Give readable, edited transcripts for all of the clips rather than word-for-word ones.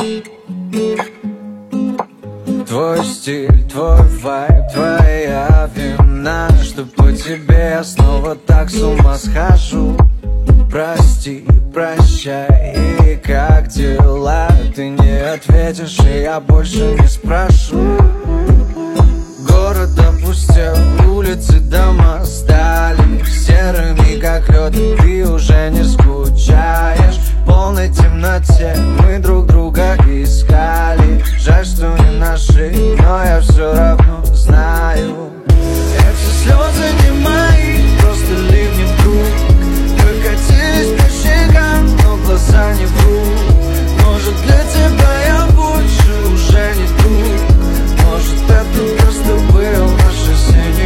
Твой стиль, твой вайб, твоя вина, что по тебе я снова так с ума схожу. Прости, прощай, и как дела? Ты не ответишь, и я больше не спрошу. Город опустел, улицы, дома стали серыми, как лед, и ты уже не скучаешь. В полной темноте мы друг друга искали. Жаль, что не наши, но я все равно знаю. Эти слезы не мои, просто ливни вдруг прокатились по щекам, но глаза не врут. Может, для тебя я больше уже не тут. Может, это просто был наш осенний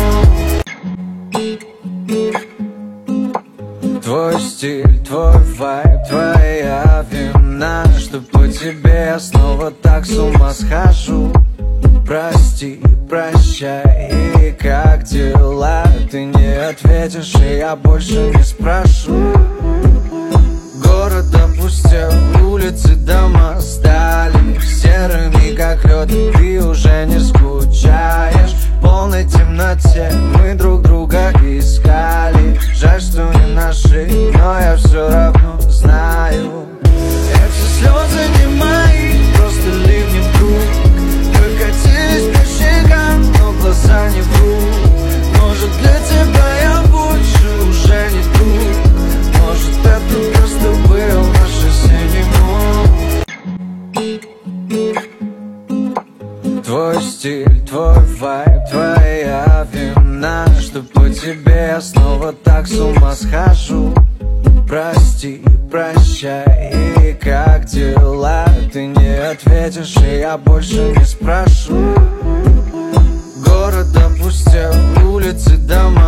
муд. Твой стиль, твой вайб, твоя вина, что по тебе я снова так с ума схожу. Прости, прощай, и как дела? Ты не ответишь, и я больше не спрошу. Город опустел, улицы, дома стали серыми, как лед, и ты уже не скучаешь. В полной темноте мы друг друга искали. Жаль, что не наши, но я все равно знаю. Эти слезы не мои, просто ливни вдруг прокатились по щекам, но глаза не врут. Может, для тебя я больше уже не тут. Может, это просто был наш осенний муд. Твой стиль, твой вайб, твоя вина, что по тебе я снова так с ума схожу. Прости, прощай, и как дела? Ты не ответишь, и я больше не спрошу. Город опустел, улицы, дома